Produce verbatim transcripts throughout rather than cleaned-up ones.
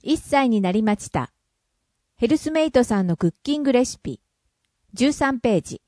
いっさいになりました。ヘルスメイトさんのクッキングレシピ。じゅうさんページ。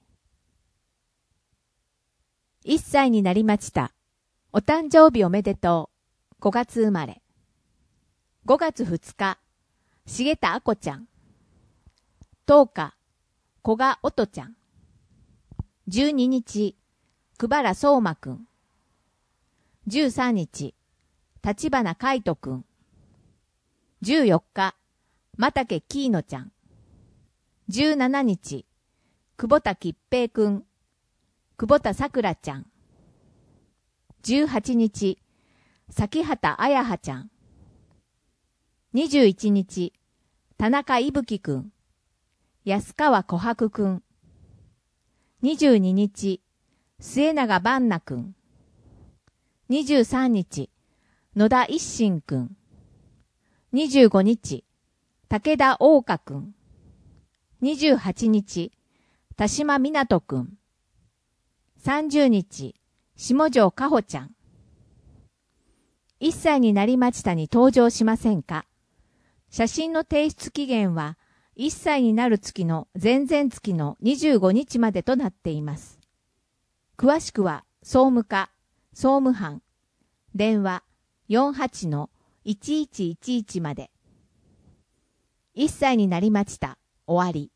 いっさいになりました。お誕生日おめでとう。ごがつ生まれ。ごがつふつか、重田あこちゃん。とおか、古賀おとちゃん。じゅうににち、久原相馬くん。じゅうさんにち、立花海斗くん。じゅうよっか、又家キーノちゃん。じゅうしちにち、久保田吉平くん。久保田さくらちゃん。じゅうはちにち、崎畑彩葉ちゃん。にじゅういちにち、田中いぶきくん。安川琥珀くん。にじゅうににち、末永万奈くん。にじゅうさんにち、野田一心くん。にじゅうごにち、武田大香くん。にじゅうはちにち、田島湊くん。さんじゅうにち、下條かほちゃん。いっさいになりましたに登場しませんか？写真の提出期限はいっさいになる月の前々月のにじゅうごにちまでとなっています。詳しくは総務課、総務班、電話 よんはちのいちいちいちいち まで。いっさいになりました。終わり。